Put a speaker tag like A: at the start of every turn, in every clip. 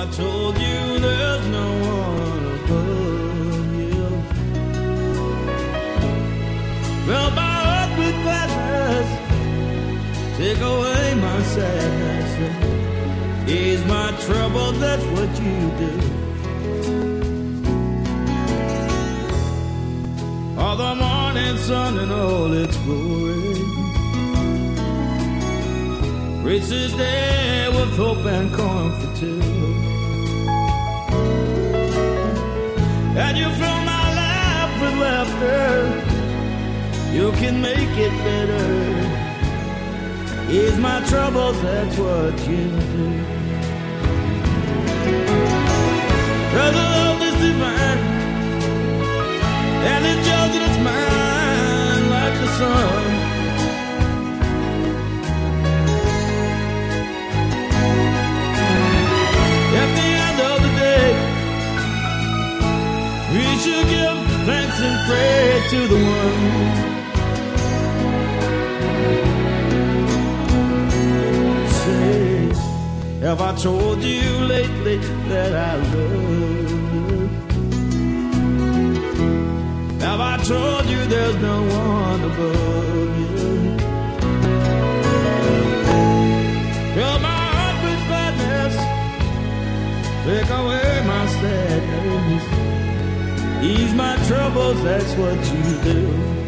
A: told you there's no one above you. Fill my heart with gladness, take away my sadness, ease my trouble, that's what you do. All the morning sun and all its glory, reach the day with hope and comfort too. And you fill my life with laughter, you can make it better. Ease my troubles, that's what you do. Cause the love is divine, and it's yours and it's mine like the sun. At the end of the day, we should give thanks and pray to the one. Say, have I told you lately that I love you? Have I told you there's no one above you? Fill my heart with gladness, take away my sadness, ease my troubles, that's what you do.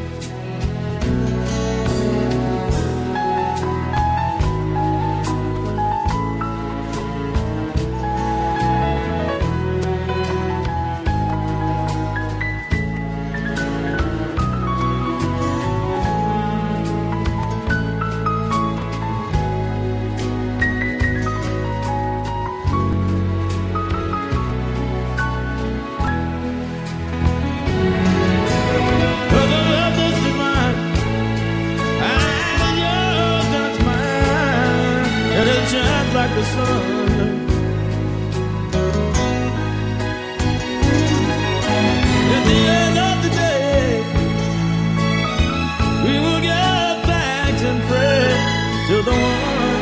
A: Like the sun. At the end of the day, we will give thanks and pray to the one.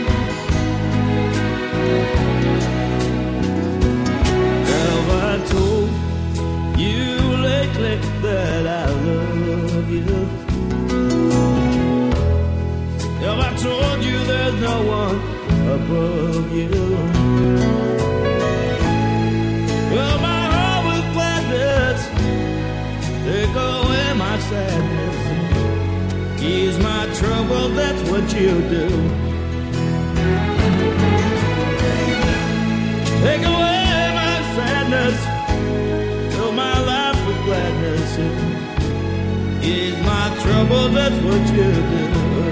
A: Have I told you lately that I love you? Have I told you there's no one above you? Fill my heart with gladness, take away my sadness, ease my trouble, that's what you do. Take away my sadness, fill my life with gladness, ease my trouble, that's what you do.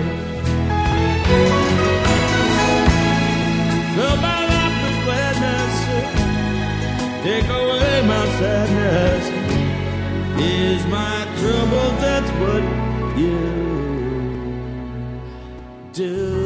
A: Fill my life with gladness, take away my sadness, ease my trouble, that's what you do.